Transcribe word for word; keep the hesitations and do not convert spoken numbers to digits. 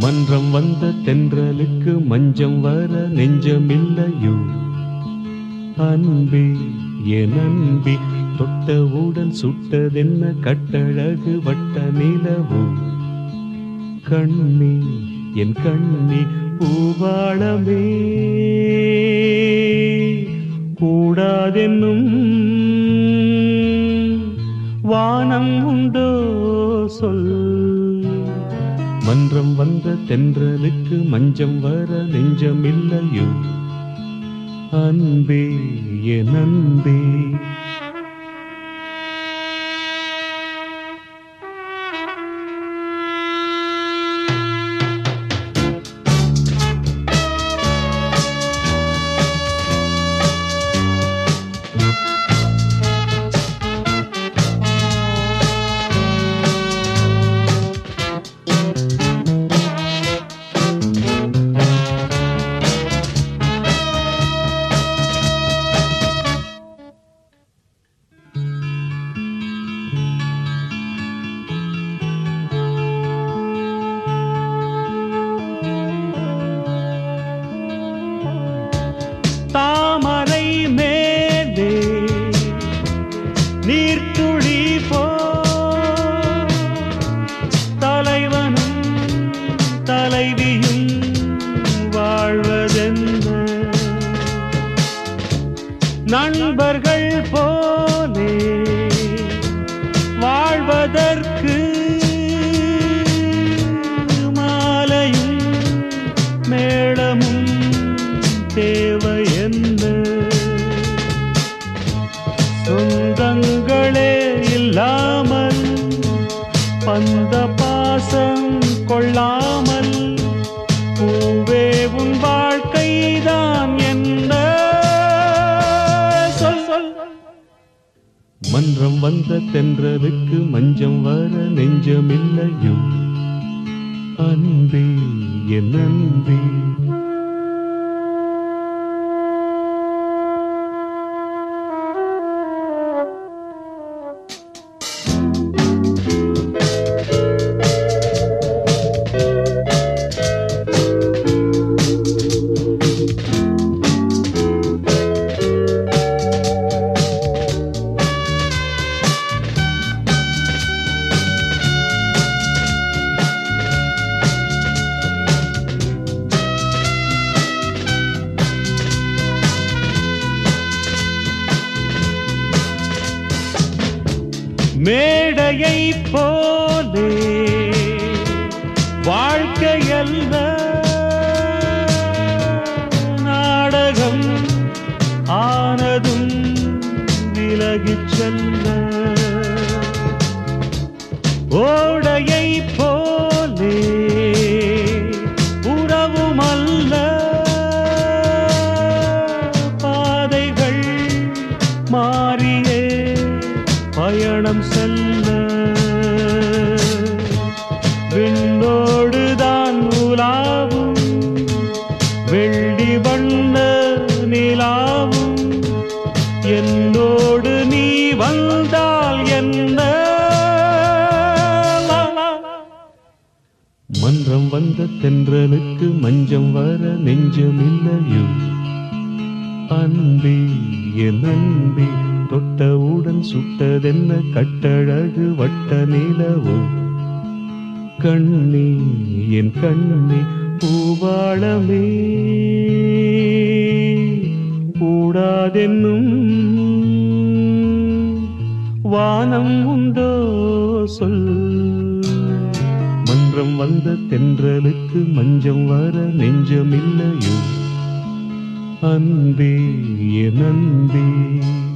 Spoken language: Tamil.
மன்றம் வந்த தென்றலுக்கு மஞ்சம் வர நெஞ்சமில்லையோ அன்பே என் அன்பே தொட்டவுடன் சுட்டதென்ன கட்டழகு வட்ட நிலவோ கண்ணே என் கண்ணே பூவாளமே கூடாதென்னும் வானம் உண்டோ சொல் மன்றம் வந்த தென்றலுக்கு மஞ்சம் வர நெஞ்சமில்லையோ அன்பே என் அன்பே தாமரை மேலே நீர்த்துளி போ தலைவனும் தலைவியும் வாழ்வதென்ன நண்பர்கள் போலே வாழ்வதற்கு மாலையும் மேளமும் தேவை என்ன சொந்தங்களே இல்லாமல் பந்த பாசம் கொள்ளாமல் பூவே உன் வாழ்க்கைதான் என்ன சொல் சொல் மன்றம் வந்த தென்றலுக்கு மஞ்சம் வர நெஞ்சமில்லையோ அன்பே என் அன்பே மேடையை போலே வாழ்க்கையல்ல நாடகம் ஆனதும் விலகிச் செல்ல ஓடையை போலே உறவுமல்ல பாதைகள் மாறியே பயணம் செல்ல விண்ணோடுதான் உலாவும் வெள்ளி வண்ண நிலாவும் என்னோடு நீ வந்தால் என்ன மன்றம் வந்த தென்றலுக்கு மஞ்சம் வர நெஞ்சமில்லையோ அன்பே என் அன்பே தொட்டவுடன் சுட்டதென்ன கட்டழகு வட்ட நிலவோ கண்ணே என் கண்ணே பூவாளமே கூடாதென்னும் வானம் உண்டோ சொல் மன்றம் வந்த தென்றலுக்கு மஞ்சம் வர நெஞ்சமில்லையோ அன்பே என் அன்பே